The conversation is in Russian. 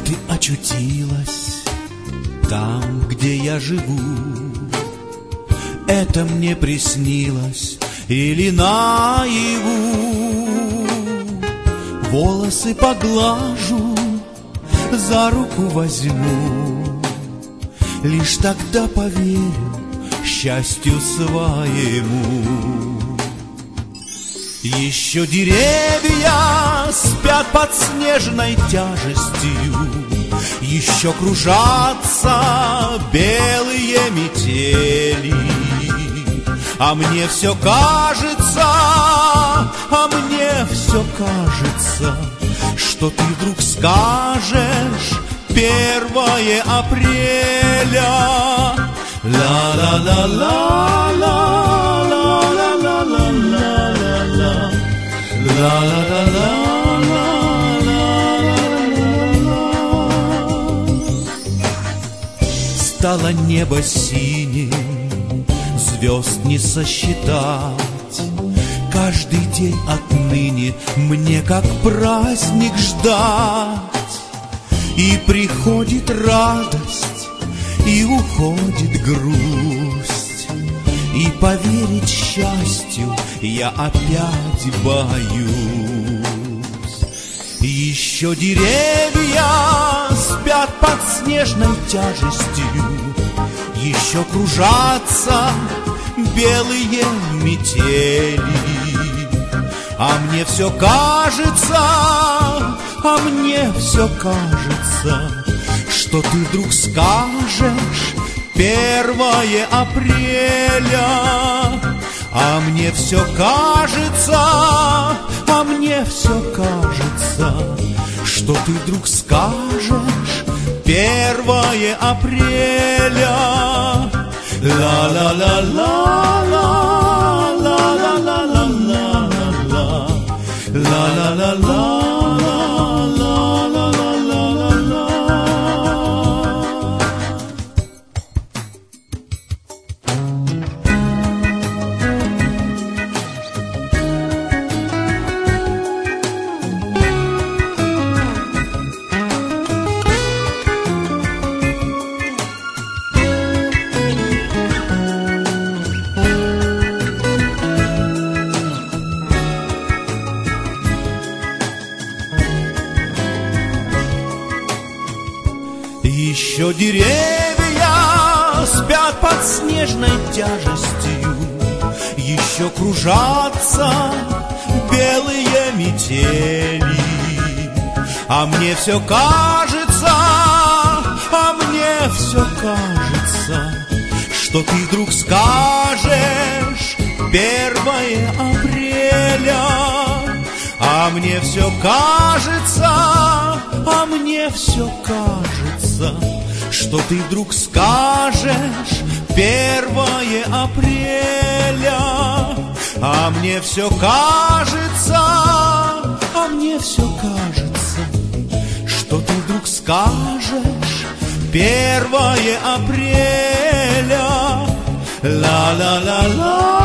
ты очутилась там, где я живу? Это мне приснилось или наяву? Волосы поглажу, за руку возьму, лишь тогда поверю счастью своему. Еще деревья спят под снежной тяжестью, еще кружатся белые метели, а мне все кажется, что ты вдруг скажешь 1 апреля. Стало небо синим, звезд не сосчитать. Каждый день отныне мне как праздник ждать. И приходит радость, и уходит грусть, и поверить счастью я опять боюсь. Еще деревья спят под снежной тяжестью, еще кружатся белые метели, а мне все кажется, что ты вдруг скажешь 1 апреля. А мне все кажется, что ты вдруг скажешь 1 апреля. Еще деревья спят под снежной тяжестью, еще кружатся белые метели, а мне все кажется, что ты вдруг скажешь 1 апреля. А мне все кажется, что ты вдруг скажешь 1 апреля. А мне все кажется, что ты вдруг скажешь 1 апреля. Ла-ла-ла-ла.